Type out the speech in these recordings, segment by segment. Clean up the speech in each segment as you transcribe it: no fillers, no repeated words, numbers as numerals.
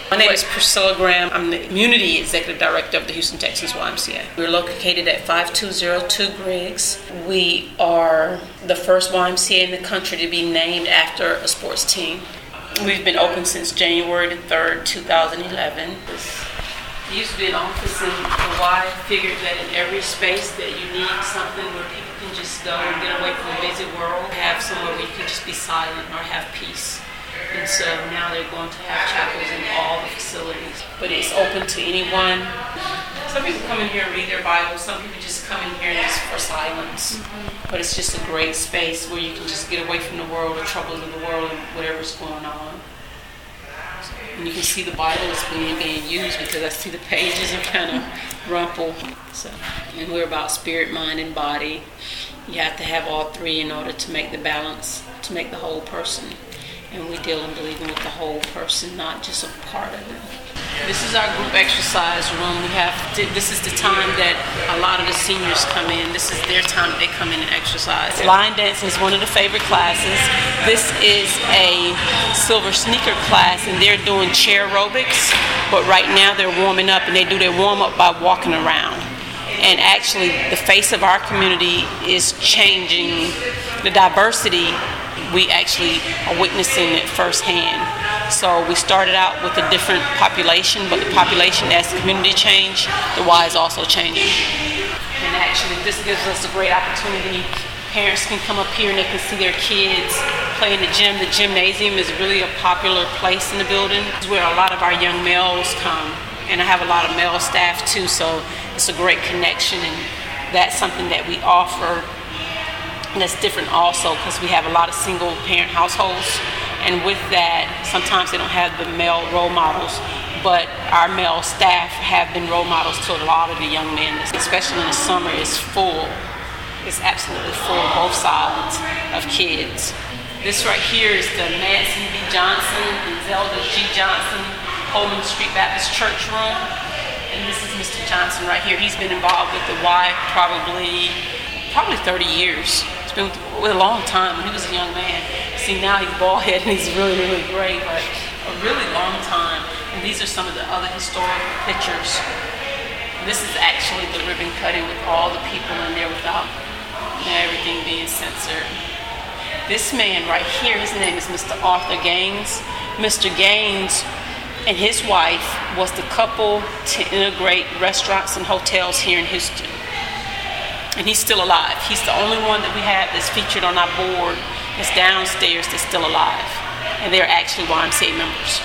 My name is Priscilla Graham. I'm the Community Executive Director of the Houston Texans YMCA. We're located at 5202 Griggs. We are the first YMCA in the country to be named after a sports team. We've been open since January 3rd, 2011. There used to be an office in the Y. Figured that in every space that you need something where people can just go and get away from the busy world, have somewhere where you can just be silent or have peace. And so now they're going to have chapels in all the facilities. But it's open to anyone. Some people come in here and read their Bible. Some people just come in here just for silence. But it's just a great space where you can just get away from the world, the troubles of the world, and whatever's going on. And you can see the Bible is being used because I see the pages are kind of rumpled. And we're about spirit, mind, and body. You have to have all three in order to make the balance, to make the whole person. And we deal in believing with the whole person, not just a part of it. This is our group exercise room. This is the time that a lot of the seniors come in. This is their time that they come in and exercise. Line dancing is one of the favorite classes. This is a silver sneaker class, and they're doing chair aerobics. But right now they're warming up, and they do their warm up by walking around. And actually, the face of our community is changing. The diversity, we actually are witnessing it firsthand. So we started out with a different population, but the population, as the community changed, the Y is also changing. And actually, this gives us a great opportunity. Parents can come up here and they can see their kids play in the gym. The gymnasium is really a popular place in the building. It's where a lot of our young males come. And I have a lot of male staff too, so it's a great connection, and that's something that we offer. And that's different also because we have a lot of single parent households, and with that sometimes they don't have the male role models, but our male staff have been role models to a lot of the young men, especially in the summer. It's full. It's absolutely full, both sides of kids. This right here is the Madsen B. Johnson and Zelda G. Johnson Holman Street Baptist Church room, and this is Mr. Johnson right here. He's been involved with the Y probably 30 years. It's been with a long time. When he was a young man. See, now he's bald headed and he's really, really great, but a really long time. And these are some of the other historical pictures. This is actually the ribbon cutting with all the people in there without everything being censored. This man right here, his name is Mr. Arthur Gaines. Mr. Gaines and his wife was the couple to integrate restaurants and hotels here in Houston. And he's still alive. He's the only one that we have that's featured on our board that's downstairs that's still alive. And they're actually YMCA members.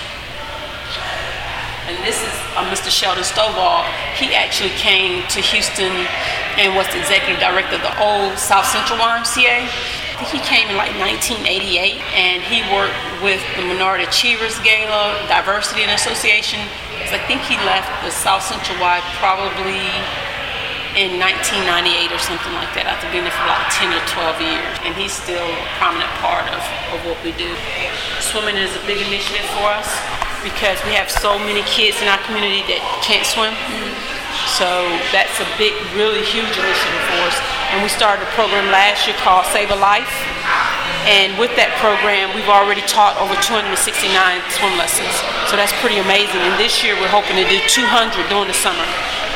And this is Mr. Sheldon Stovall. He actually came to Houston and was the executive director of the old South Central YMCA. I think he came in like 1988, and he worked with the Minority Achievers Gala, Diversity and Association. So I think he left the South Central Y probably in 1998 or something like that, after being there for like 10 or 12 years. And he's still a prominent part of what we do. Swimming is a big initiative for us because we have so many kids in our community that can't swim. So that's a big, really huge initiative for us. And we started a program last year called Save a Life. And with that program, we've already taught over 269 swim lessons. So that's pretty amazing. And this year, we're hoping to do 200 during the summer.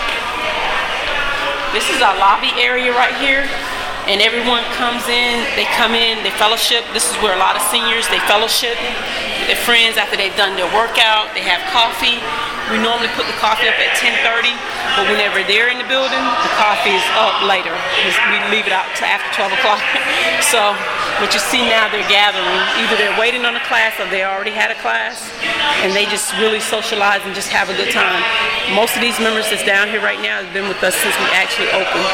This is our lobby area right here. And everyone comes in, they fellowship. This is where a lot of seniors, they fellowship with their friends after they've done their workout. They have coffee. We normally put the coffee up at 10:30, but whenever they're in the building, the coffee is up later. We leave it out to after 12 o'clock. So what you see now, they're gathering. Either they're waiting on a class or they already had a class, and they just really socialize and just have a good time. Most of these members that's down here right now have been with us since we actually opened.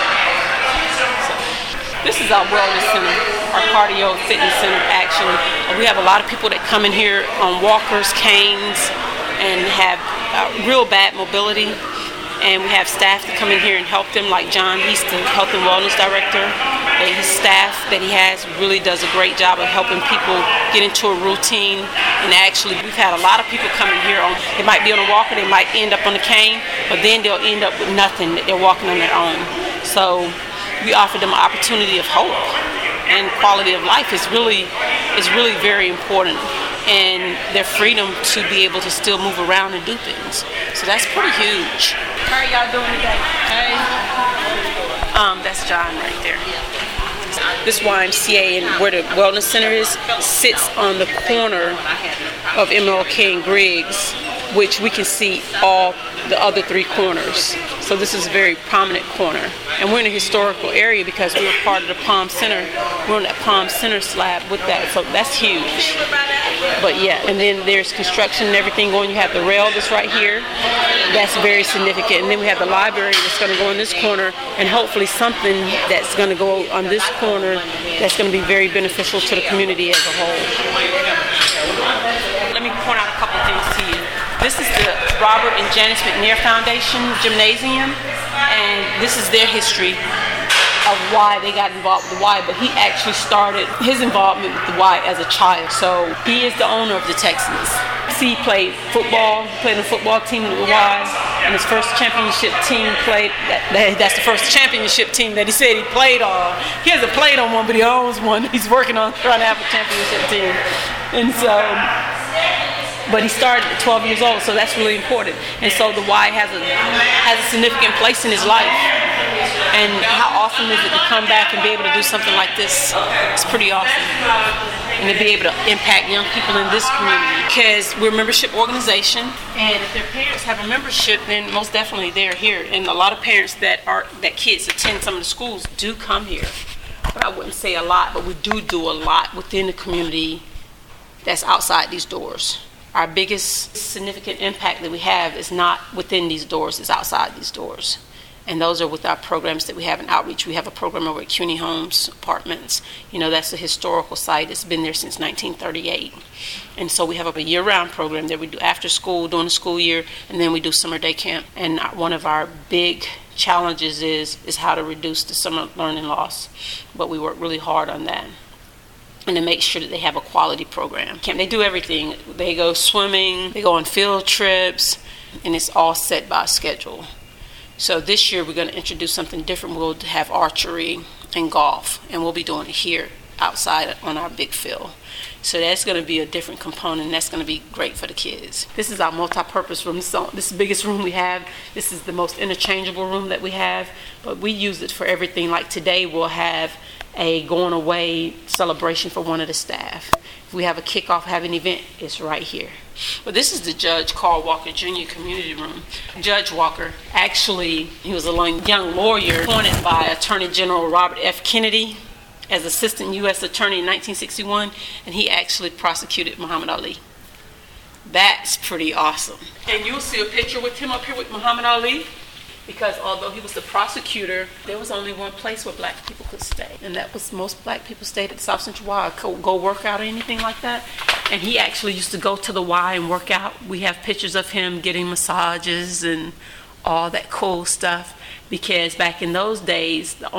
This is our wellness center, our cardio fitness center, actually. We have a lot of people that come in here on walkers, canes, and have real bad mobility. And we have staff that come in here and help them, like John. He's the health and wellness director. And his staff that he has really does a great job of helping people get into a routine. And actually, we've had a lot of people come in here. They might be on a walker, they might end up on a cane, but then they'll end up with nothing, that they're walking on their own. So we offer them an opportunity of hope, and quality of life is really very important. and their freedom to be able to still move around and do things. So that's pretty huge. How are y'all doing today? Hey. That's John right there. This YMCA and where the Wellness Center is sits on the corner of MLK and Griggs, which we can see all the other three corners. So this is a very prominent corner. And we're in a historical area because we were part of the Palm Center. We're on that Palm Center slab with that, so that's huge. But yeah, and then there's construction and everything going. You have the rail that's right here. That's very significant. And then we have the library that's going to go in this corner, and hopefully something that's going to go on this corner that's going to be very beneficial to the community as a whole. Let me point out a couple things to you. This is the Robert and Janice McNair Foundation Gymnasium, and this is their history of why they got involved with the Y, but he actually started his involvement with the Y as a child. So he is the owner of the Texans. He played football, played on the football team with the Y, and his first championship team that's the first championship team that he said he played on. He hasn't played on one, but he owns one. He's working on trying to have a championship team. And so, but he started at 12 years old, so that's really important. And so the Y has a significant place in his life. And how awesome is it to come back and be able to do something like this? It's pretty awesome. And to be able to impact young people in this community. Because we're a membership organization, and if their parents have a membership, then most definitely they're here. And a lot of parents that kids attend some of the schools do come here. But I wouldn't say a lot, but we do a lot within the community that's outside these doors. Our biggest significant impact that we have is not within these doors, it's outside these doors. And those are with our programs that we have in outreach. We have a program over at CUNY Homes Apartments. You know, that's a historical site. It's been there since 1938. And so we have a year-round program that we do after school, during the school year, and then we do summer day camp. And one of our big challenges is how to reduce the summer learning loss. But we work really hard on that. And to make sure that they have a quality program. They do everything. They go swimming, they go on field trips, and it's all set by schedule. So this year we're going to introduce something different. We'll have archery and golf, and we'll be doing it here outside on our big field. So that's going to be a different component, and that's going to be great for the kids. This is our multi-purpose room. This is the biggest room we have. This is the most interchangeable room that we have, but we use it for everything. Like today we'll have a going away celebration for one of the staff. If we have a kickoff, have an event, it's right here. But this is the Judge Carl Walker Jr. Community Room. Judge Walker, actually, he was a young lawyer appointed by Attorney General Robert F. Kennedy as Assistant U.S. Attorney in 1961, and he actually prosecuted Muhammad Ali. That's pretty awesome. And you'll see a picture with him up here with Muhammad Ali, because although he was the prosecutor, there was only one place where black people could stay, and that was most black people stayed at South Central Y, go work out or anything like that. And he actually used to go to the Y and work out. We have pictures of him getting massages and all that cool stuff, because back in those days, the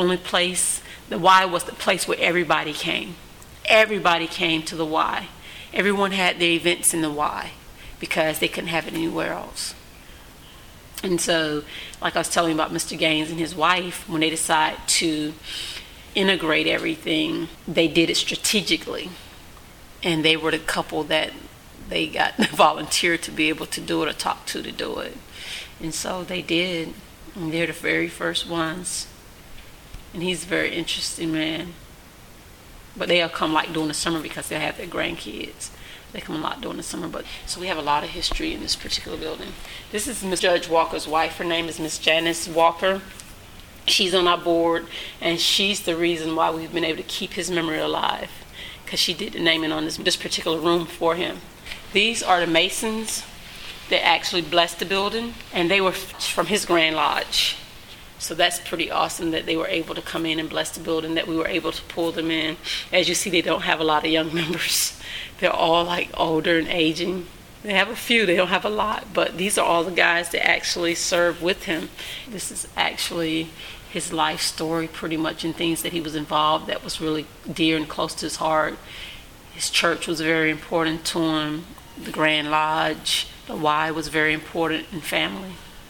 Y was the place where everybody came. Everybody came to the Y. Everyone had their events in the Y because they couldn't have it anywhere else. And so, like I was telling you about Mr. Gaines and his wife, when they decided to integrate everything, they did it strategically. And they were the couple that they got volunteered to be able to do it or talk to do it. And so they did. And they're the very first ones. And he's a very interesting man. But they'll come like during the summer because they have their grandkids. They come a lot during the summer. But so we have a lot of history in this particular building. This is Miss Judge Walker's wife. Her name is Miss Janice Walker. She's on our board, and she's the reason why we've been able to keep his memory alive, because she did the naming on this particular room for him. These are the Masons that actually blessed the building, and they were from his Grand Lodge. So that's pretty awesome that they were able to come in and bless the building, that we were able to pull them in. As you see, they don't have a lot of young members. They're all like older and aging. They have a few, they don't have a lot, but these are all the guys that actually served with him. This is actually his life story pretty much, and things that he was involved that was really dear and close to his heart. His church was very important to him. The Grand Lodge, the Y was very important in family.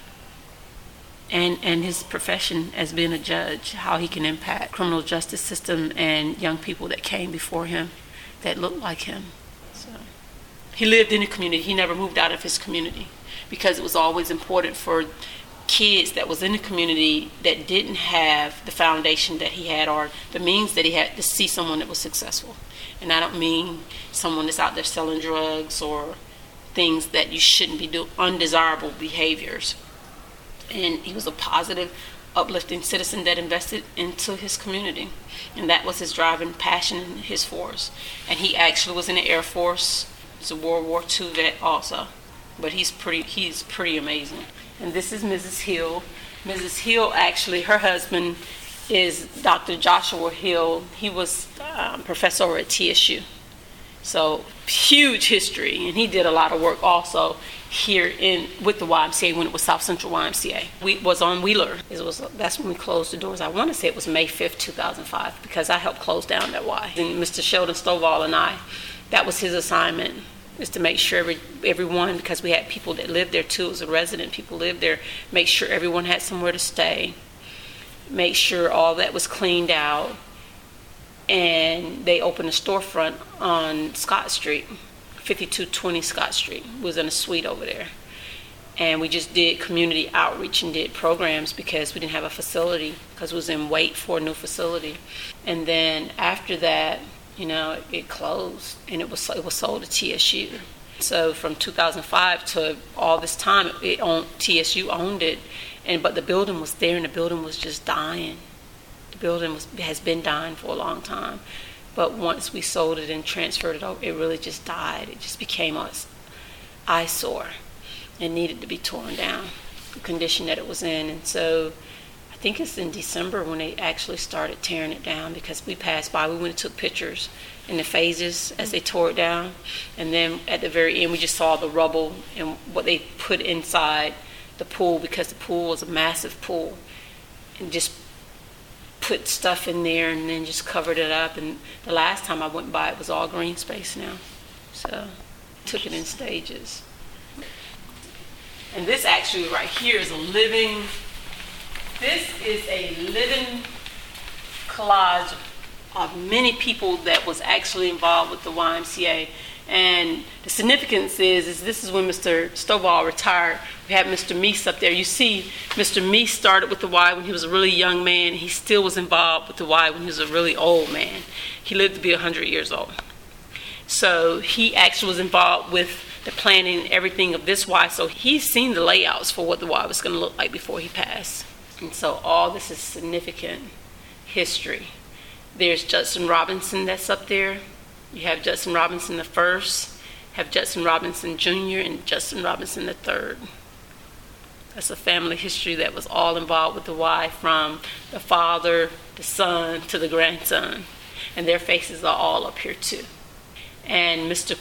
And his profession as being a judge, how he can impact criminal justice system and young people that came before him that looked like him. So He lived in the community. He never moved out of his community because it was always important for kids that was in the community that didn't have the foundation that he had or the means that he had to see someone that was successful. And I don't mean someone that's out there selling drugs or things that you shouldn't be doing, undesirable behaviors. And he was a positive, uplifting citizen that invested into his community. And that was his driving passion and his force. And he actually was in the Air Force. He's a World War II vet also. But he's pretty amazing. And this is Mrs. Hill. Mrs. Hill, actually, her husband is Dr. Joshua Hill. He was professor over at TSU. So huge history, and he did a lot of work also here with the YMCA when it was South Central YMCA. We was on Wheeler. That's when we closed the doors. I want to say it was May 5th, 2005, because I helped close down that Y. And Mr. Sheldon Stovall and I, that was his assignment, is to make sure everyone, because we had people that lived there too, as a resident, people lived there, make sure everyone had somewhere to stay, make sure all that was cleaned out. And they opened a storefront on Scott Street, 5220 Scott Street. It was in a suite over there. And we just did community outreach and did programs because we didn't have a facility, because it was in wait for a new facility. And then after that, it closed, and it was sold to TSU. So from 2005 to all this time, TSU owned it, but the building was there, and the building was just dying. The building has been dying for a long time, but once we sold it and transferred it over, it really just died. It just became an eyesore and needed to be torn down, the condition that it was in. And so I think it's in December when they actually started tearing it down, because we passed by, we went and took pictures in the phases as they tore it down, and then at the very end we just saw the rubble and what they put inside the pool, because the pool was a massive pool, and just put stuff in there and then just covered it up. And the last time I went by, it was all green space now. So took it in stages. And this actually right here is a living collage of many people that was actually involved with the YMCA. And the significance is this is when Mr. Stovall retired. We had Mr. Meese up there. You see, Mr. Meese started with the Y when he was a really young man. He still was involved with the Y when he was a really old man. He lived to be 100 years old. So he actually was involved with the planning and everything of this Y. So he's seen the layouts for what the Y was going to look like before he passed. And so all this is significant history. There's Judson Robinson that's up there. You have Judson Robinson the first, have Judson Robinson Jr., and Judson Robinson the third. That's a family history that was all involved with the Y, from the father, the son, to the grandson. And their faces are all up here too. And Mr.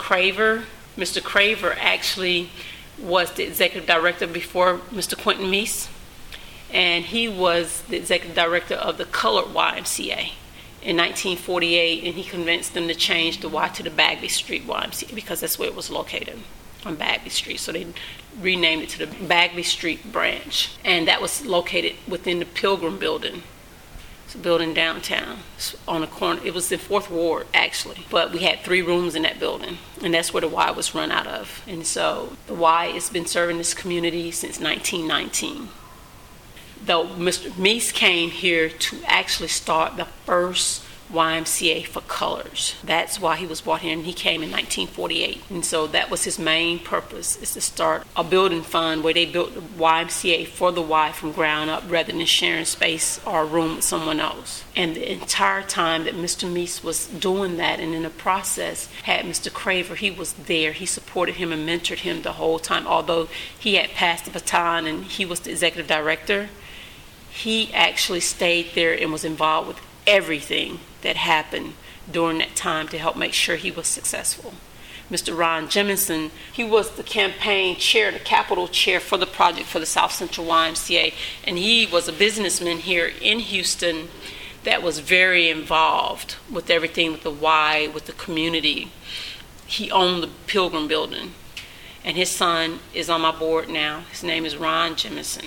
Craver actually was the executive director before Mr. Quentin Meese. And he was the executive director of the colored YMCA in 1948, and he convinced them to change the Y to the Bagby Street YMCA, because that's where it was located, on Bagby Street. So they renamed it to the Bagby Street branch, and that was located within the Pilgrim Building. It's a building downtown on a corner. It was in 4th Ward, actually, but we had 3 rooms in that building, and that's where the Y was run out of. And so the Y has been serving this community since 1919. Though Mr. Meese came here to actually start the first YMCA for colors. That's why he was brought here, and he came in 1948. And so that was his main purpose, is to start a building fund where they built the YMCA for the Y from ground up, rather than sharing space or a room with someone else. And the entire time that Mr. Meese was doing that, and in the process had Mr. Craver, he was there. He supported him and mentored him the whole time. Although he had passed the baton and he was the executive director, he actually stayed there and was involved with everything that happened during that time to help make sure he was successful. Mr. Ron Jemison, he was the campaign chair, the capital chair for the project for the South Central YMCA, and he was a businessman here in Houston that was very involved with everything with the Y, with the community. He owned the Pilgrim Building, and his son is on my board now. His name is Ron Jemison.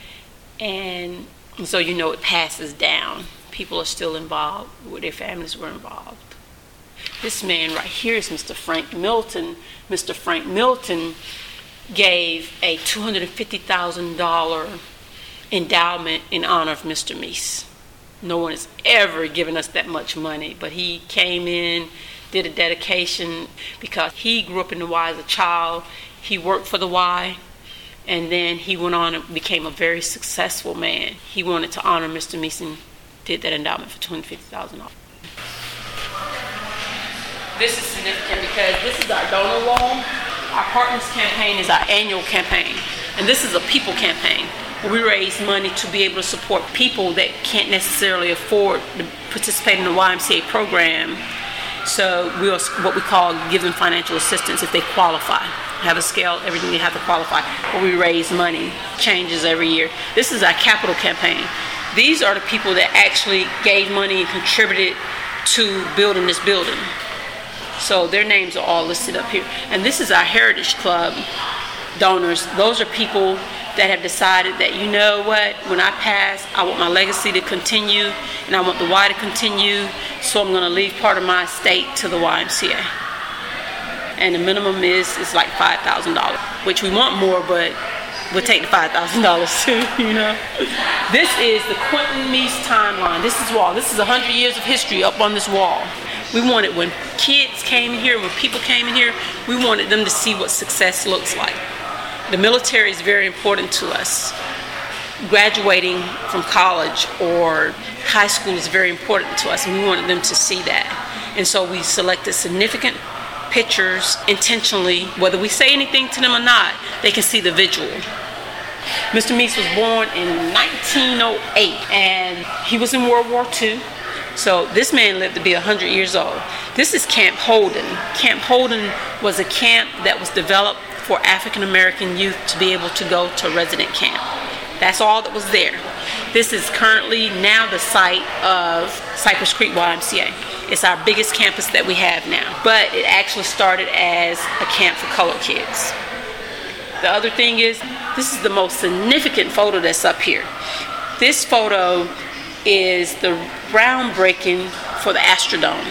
And so it passes down. People are still involved, their families were involved. This man right here is Mr. Frank Milton. Mr. Frank Milton gave a $250,000 endowment in honor of Mr. Meese. No one has ever given us that much money, but he came in, did a dedication because he grew up in the Y as a child. He worked for the Y, and then he went on and became a very successful man. He wanted to honor Mr. Meese and did that endowment for $250,000. This is significant because this is our donor wall. Our Partners campaign is our annual campaign, and this is a people campaign. We raise money to be able to support people that can't necessarily afford to participate in the YMCA program. So we are what we call give them financial assistance if they qualify. Have a scale, everything they have to qualify. But we raise money, changes every year. This is our capital campaign. These are the people that actually gave money and contributed to building this building. So their names are all listed up here. And this is our Heritage Club donors. Those are people that have decided that, you know what, when I pass, I want my legacy to continue, and I want the Y to continue, so I'm going to leave part of my estate to the YMCA. And the minimum is like $5,000, which we want more, but we'll take the $5,000 too, you know. This is the Quentin Meese timeline. This is wall. This is 100 years of history up on this wall. We wanted, when kids came in here, when people came in here, we wanted them to see what success looks like. The military is very important to us. Graduating from college or high school is very important to us, and we wanted them to see that. And so we selected significant pictures intentionally. Whether we say anything to them or not, they can see the visual. Mr. Meese was born in 1908, and he was in World War II. So this man lived to be 100 years old. This is Camp Holden. Camp Holden was a camp that was developed for African American youth to be able to go to resident camp. That's all that was there. This is currently now the site of Cypress Creek YMCA. It's our biggest campus that we have now, but it actually started as a camp for colored kids. The other thing is, this is the most significant photo that's up here. This photo is the groundbreaking for the Astrodome.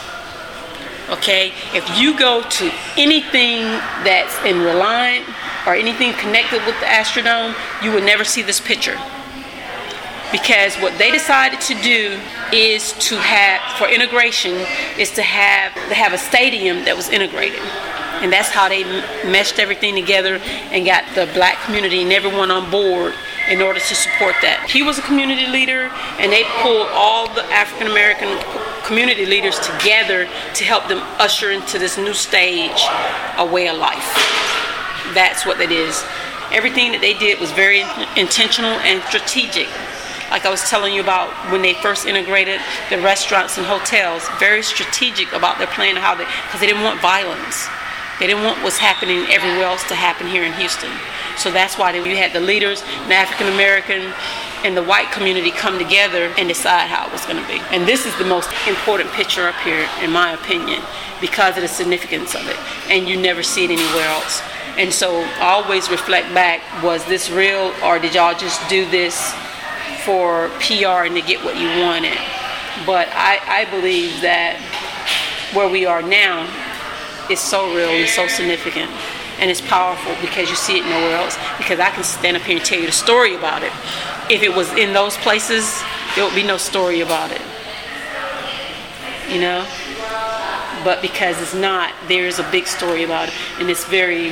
Okay, if you go to anything that's in Reliant or anything connected with the Astrodome, you will never see this picture. Because what they decided to do is to have, for integration, is to have a stadium that was integrated. And that's how they meshed everything together and got the black community and everyone on board in order to support that. He was a community leader, and they pulled all the African American community leaders together to help them usher into this new stage, a way of life. That's what it is. Everything that they did was very intentional and strategic. Like I was telling you about when they first integrated the restaurants and hotels, very strategic about their plan, because they didn't want violence. They didn't want what's happening everywhere else to happen here in Houston. So that's why you had the leaders, the African American and the white community come together and decide how it was going to be. And this is the most important picture up here, in my opinion, because of the significance of it. And you never see it anywhere else. And so I always reflect back, was this real, or did y'all just do this for PR and to get what you wanted? But I believe that where we are now is so real and so significant, and it's powerful because you see it nowhere else. Because I can stand up here and tell you the story about it. If it was in those places, there would be no story about it, you know. But because it's not, there is a big story about it, and it's very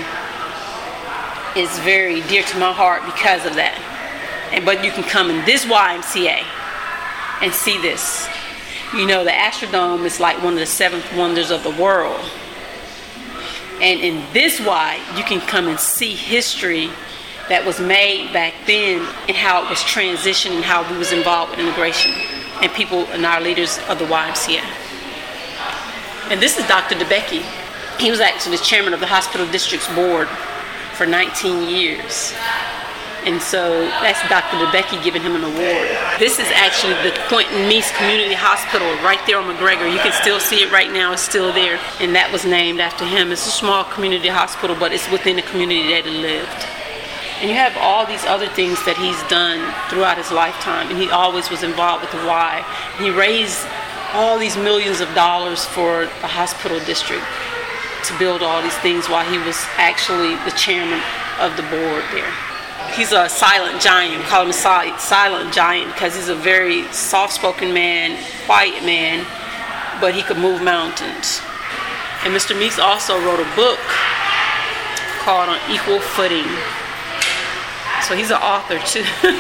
dear to my heart because of that. But you can come in this YMCA and see this. You know, the Astrodome is like one of the 7 wonders of the world. And in this Y, you can come and see history that was made back then and how it was transitioned and how we was involved with integration and people and our leaders of the YMCA. And this is Dr. DeBecky. He was actually the chairman of the Hospital District's board for 19 years. And so that's Dr. DeBecky giving him an award. This is actually the Quentin Meese Community Hospital right there on McGregor. You can still see it right now. It's still there. And that was named after him. It's a small community hospital, but it's within the community that he lived. And you have all these other things that he's done throughout his lifetime. And he always was involved with the Y. He raised all these millions of dollars for a hospital district to build all these things while he was actually the chairman of the board there. He's a silent giant. We call him a silent giant because he's a very soft-spoken man, quiet man, but he could move mountains. And Mr. Meeks also wrote a book called On Equal Footing. So he's an author too.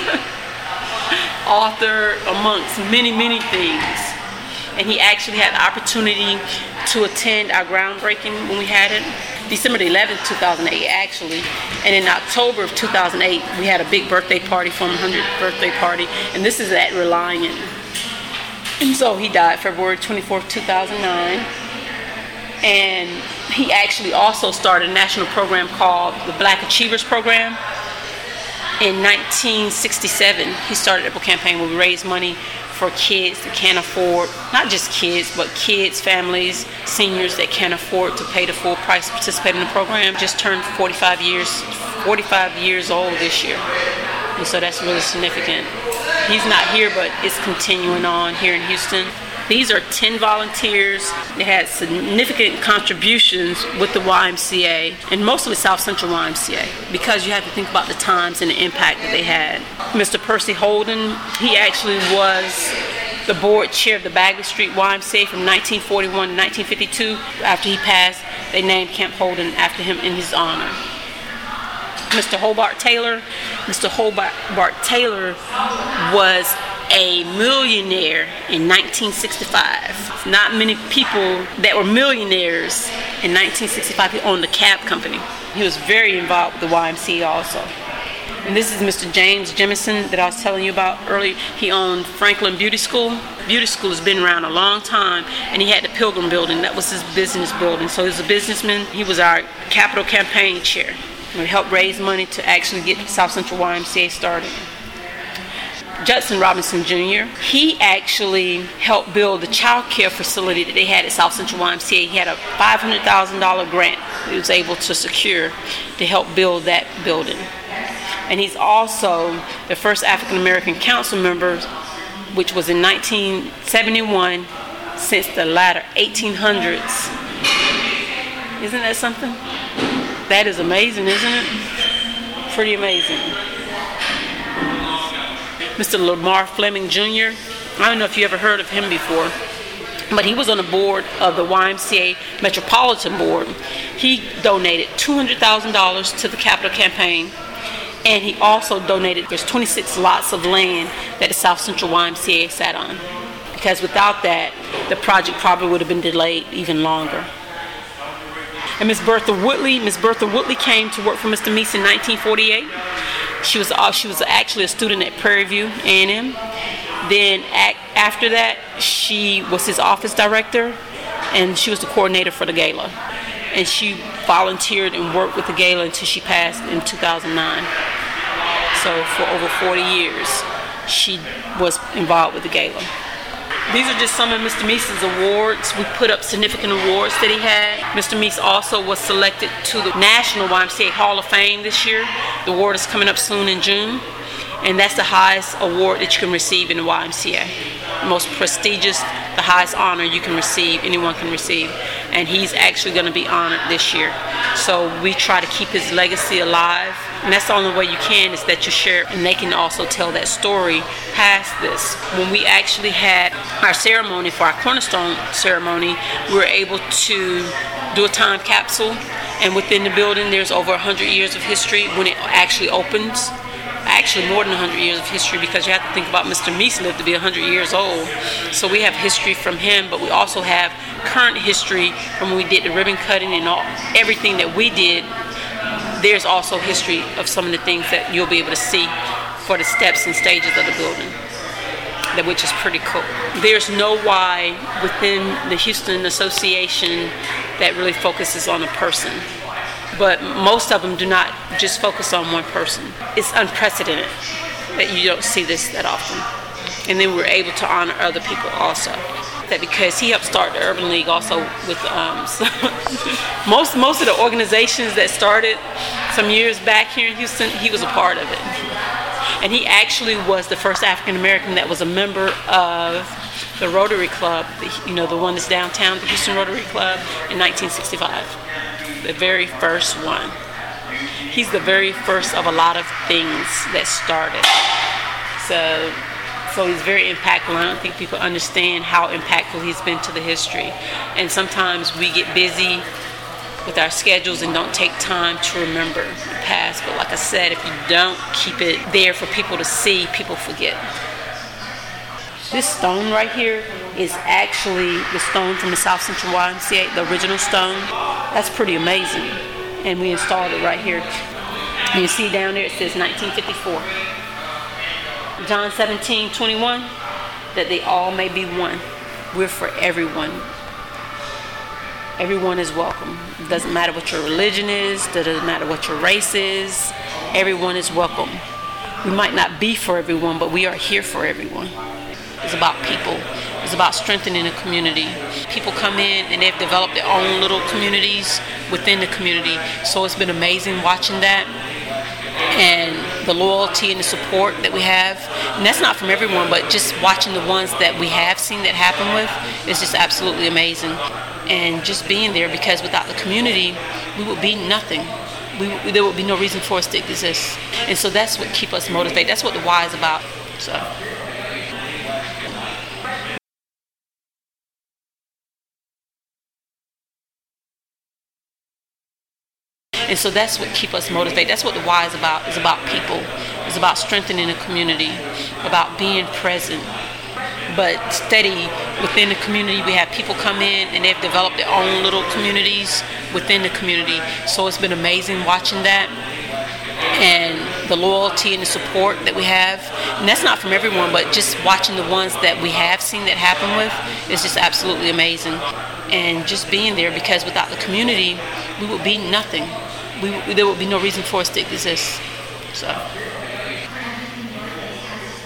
Author amongst many, many things. And he actually had the opportunity to attend our groundbreaking when we had it. December the 11th, 2008, actually. And in October of 2008, we had a big birthday party for him, 100th birthday party. And this is at Reliant. And so he died February 24th, 2009. And he actually also started a national program called the Black Achievers Program. In 1967, he started a campaign where we raised money for kids that can't afford, not just kids, but kids, families, seniors that can't afford to pay the full price to participate in the program. Just turned 45 years old this year. And so that's really significant. He's not here, but it's continuing on here in Houston. These are 10 volunteers that had significant contributions with the YMCA, and mostly South Central YMCA, because you have to think about the times and the impact that they had. Mr. Percy Holden, he actually was the board chair of the Bagley Street YMCA from 1941 to 1952. After he passed, they named Camp Holden after him in his honor. Mr. Hobart Taylor was a millionaire in 1965. Not many people that were millionaires in 1965. He owned a cab company. He was very involved with the YMCA also. And this is Mr. James Jemison that I was telling you about earlier. He owned Franklin Beauty School. Beauty School has been around a long time, and he had the Pilgrim Building. That was his business building. So he was a businessman. He was our capital campaign chair. We helped raise money to actually get South Central YMCA started. Judson Robinson Jr., he actually helped build the child care facility that they had at South Central YMCA. He had a $500,000 grant that he was able to secure to help build that building. And he's also the first African American council member, which was in 1971, since the latter 1800s. Isn't that something? That is amazing, isn't it? Pretty amazing. Mr. Lamar Fleming Jr., I don't know if you ever heard of him before, but he was on the board of the YMCA Metropolitan Board. He donated $200,000 to the capital campaign, and he also donated, there's 26 lots of land that the South Central YMCA sat on, because without that, the project probably would have been delayed even longer. And Miss Bertha Woodley came to work for Mr. Meeks in 1948. She was actually a student at Prairie View A&M. Then after that, she was his office director, and she was the coordinator for the gala. And she volunteered and worked with the gala until she passed in 2009. So for over 40 years, she was involved with the gala. These are just some of Mr. Meeks' awards. We put up significant awards that he had. Mr. Meeks also was selected to the National YMCA Hall of Fame this year. The award is coming up soon in June. And that's the highest award that you can receive in the YMCA. The most prestigious, the highest honor you can receive, anyone can receive. And he's actually going to be honored this year. So we try to keep his legacy alive. And that's the only way you can, is that you share, and they can also tell that story past this. When we actually had our ceremony, for our cornerstone ceremony, we were able to do a time capsule. And within the building, there's over 100 years of history when it actually opens. Actually more than 100 years of history, because you have to think about Mr. Meeks lived to be 100 years old. So we have history from him, but we also have current history from when we did the ribbon cutting and everything that we did. There's also history of some of the things that you'll be able to see for the steps and stages of the building, which is pretty cool. There's no why within the Houston Association that really focuses on a person. But most of them do not just focus on one person. It's unprecedented that you don't see this that often. And then we're able to honor other people also. That because he helped start the Urban League also with most of the organizations that started some years back here in Houston, he was a part of it. And he actually was the first African American that was a member of the Rotary Club, the one that's downtown, the Houston Rotary Club, in 1965. The very first one. He's the very first of a lot of things that started. So he's very impactful. I don't think people understand how impactful he's been to the history. And sometimes we get busy with our schedules and don't take time to remember the past. But like I said, if you don't keep it there for people to see, people forget. This stone right here is actually the stone from the South Central YMCA, the original stone. That's pretty amazing. And we installed it right here. And you see down there it says 1954. John 17:21, that they all may be one. We're for everyone. Everyone is welcome. It doesn't matter what your religion is. It doesn't matter what your race is. Everyone is welcome. We might not be for everyone, but we are here for everyone. It's about people. It's about strengthening a community. People come in and they've developed their own little communities within the community. So it's been amazing watching that. And the loyalty and the support that we have. And that's not from everyone, but just watching the ones that we have seen that happen with is just absolutely amazing. And just being there, because without the community, we would be nothing. There would be no reason for us to exist. And so that's what keeps us motivated. That's what the why is about. And so that's what keeps us motivated. That's what the why is about. It's about people. It's about strengthening a community, about being present, but steady within the community. We have people come in and they've developed their own little communities within the community. So it's been amazing watching that. And the loyalty and the support that we have. And that's not from everyone, but just watching the ones that we have seen that happen with is just absolutely amazing. And just being there, because without the community, we would be nothing. There would be no reason for us to exist. So.